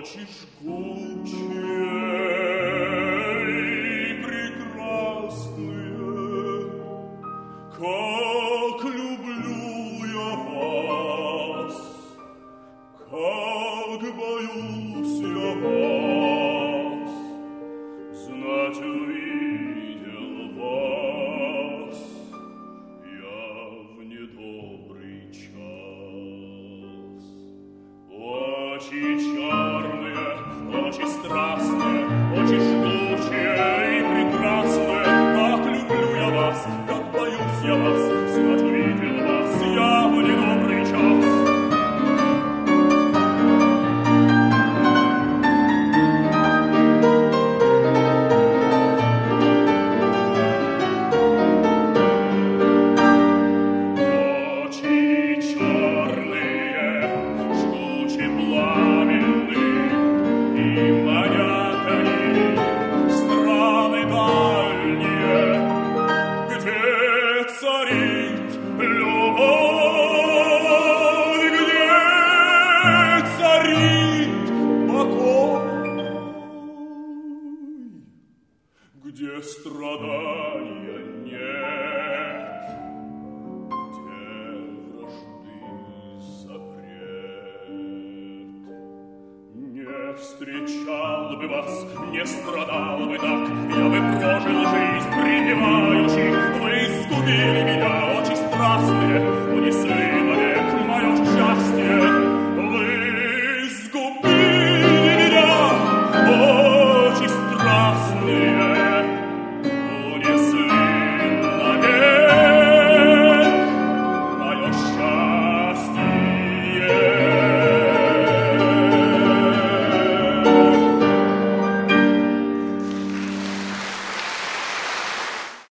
Очи жгучие и прекрасные, как люблю я вас, как боюсь я вас, знать увидел вас я в недобрый час. Очи черные, очи страстные, очи жгучие и прекрасные, как люблю я вас, как боюсь я вас, знать увидел вас я в недобрый час. Где страдания нет, где вражды запрет. Не встречал бы вас, не страдал бы так, я бы прожил жизнь припеваючи. Вы искупили меня, очи страстные, унесли навек мое счастье. Вы искупили меня, очи страстные,